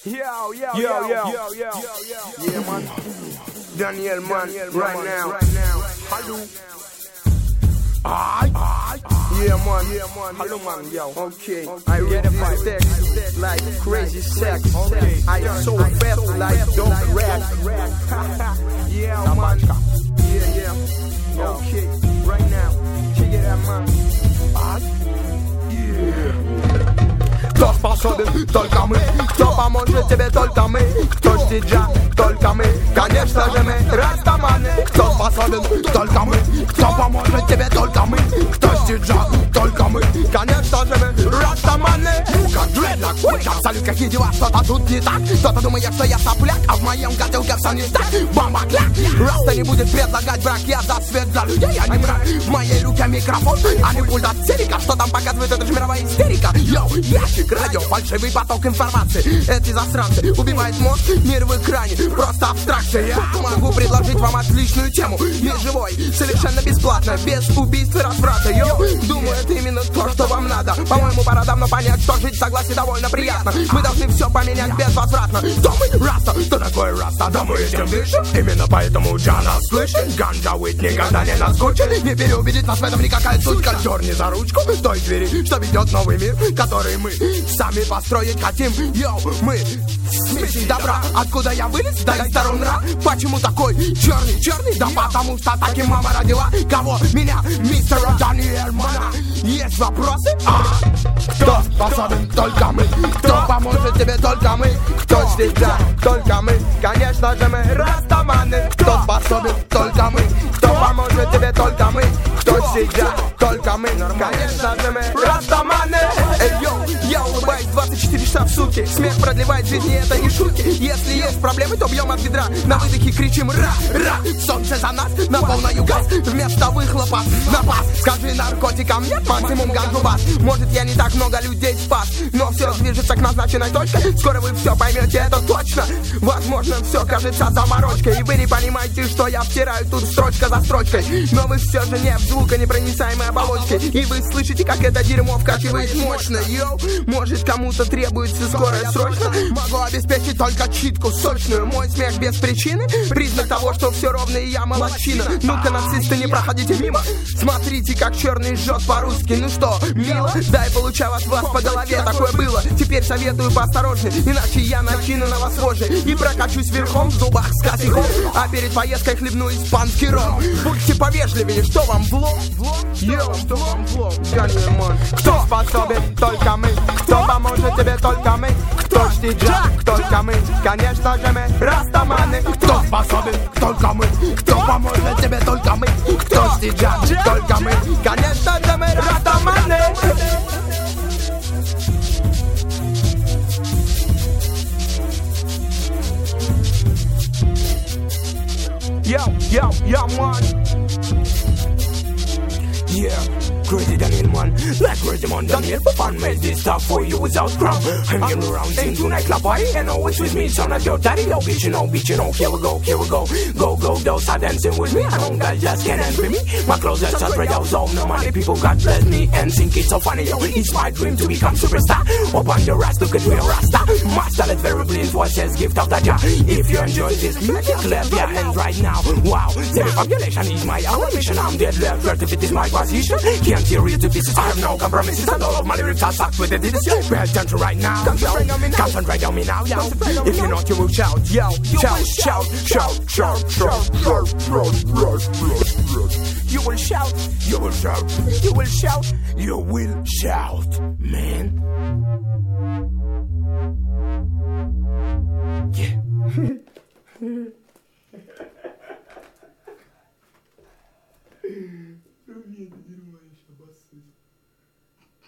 Yo. Yeah, man. Daniel, man, right now. Hello. Yeah, man. Hello, man, yo. Okay. I read my text like crazy sex. I so fast like don't rap. Yeah, man. Yeah. Okay. Right now. Check it out, man. Кто способен, только мы. Кто поможет тебе, только мы. Кто ж диджа, только мы. Конечно же мы, растаманы. Кто способен, только мы. Кто поможет тебе, только мы. Кто ж диджа, только мы. Конечно же мы, растаманы. Как дредлок, абсолют какие дела, что-то тут не так. Кто-то думает, что я сопляк, а в моем котелке все не так. Бомба-кляк, Раста не будет предлагать брак. Я за свет, за людей, а не мрак. В моей руке микрофон, а не пульт от телека. Что там показывает, это же мировая истерика. Йоу, ящик, радио, фальшивый поток информации. Эти засранцы убивают мозг, мир в экране, просто абстракция. Я могу предложить вам отличную тему. Мир живой, совершенно бесплатно, без убийств и разврата. Йоу, думаю, это именно то, что вам надо. По-моему, пора давно понять, что жить в согласии довольно приятно. Мы должны все поменять безвозвратно. Кто мы? Раста. Что такое Раста? Да мы этим дышим. Именно поэтому Джа нас слышит. Ганджа Уит никогда не наскучит. Не переубедит нас в этом никакая сучка. Дерни за ручку той двери, что ведет новый мир, который мы сами построить хотим. Йоу, мы смесь добра. Откуда я вылез? Да из сторон ра. Почему такой черный? Да потому что таким мама родила. Кого? Меня, мистера Даниэльмана. Есть вопросы? Кто способен? Только мы. Кто поможет тебе? Только мы. Кто здесь? Да, только мы. Конечно же мы растаманы. Кто способен? Только мы. Кто поможет тебе? Только мы. Кто здесь? Да, только мы. Конечно же мы растаманы. Я улыбаюсь 24 часа в сутки. Смех продлевает жизни, это не шутки. Если есть проблемы, то бьем от ведра. На выдохе кричим ра. Солнце за нас, на полную газ. Вместо выхлопа напас. Скажи наркотикам нет, максимум ганджу бас. Может, я не так много людей спас, но все движется к назначенной точке. Скоро вы все поймете, это точно. Возможно, все кажется заморочкой, и вы не понимаете, что я втираю тут строчка за строчкой. Но вы все же не в звуконепроницаемой оболочке, и вы слышите, как это дерьмо вкачивает мощно. Йоу, может, кому-то требуется скорая срочно. Могу обеспечить только читку сочную. Мой смех без причины признак того, что все ровно и я молодчина. Ну-ка, нацисты, не проходите мимо. Смотрите, как черный жжет по-русски. Ну что, мило? Дай получал от вас по голове. Такое было. Теперь советую поосторожнее, иначе я накину на вас вожжи и прокачусь верхом в зубах с косяком. А перед поездкой хлебну испанский ром. Будьте повежливее, что вам влом? Йоу, что вам влом? Кто способен? Только мы. Кто поможет тебе? Только мы. Кто ж диджа? Только мы. Конечно же мы растаманы. Кто способен? Только мы. Кто поможет тебе? Только мы. Кто ж диджа? Только мы. Конечно же мы растаманы. Yo, man. Yeah. Crazy Daniel, man, like Crazy Man Daniel. For fun, make this stuff for you without crumb. Hanging around in tonight club party, and always with me, son of your daddy. Oh, bitch, here we go. Go, those are dancing with me. I don't got just can't envy me. My clothes are spread out, so no money. People God bless me and think it's so funny. Yo, it's my dream to become superstar. Open your eyes, look at real Rasta. Master, let's very please watch as gift of the jar. If you enjoy this music, clap your hands right now. Wow, semi-population is my our mission. I'm dead left, it is my position. Can't hear you to pieces, I have no compromises. And all of my lyrics are sucked with the digits. Pay attention right now. Concentrate on me now, yo. If you're not, you will shout, yo. Shout. You will shout, man.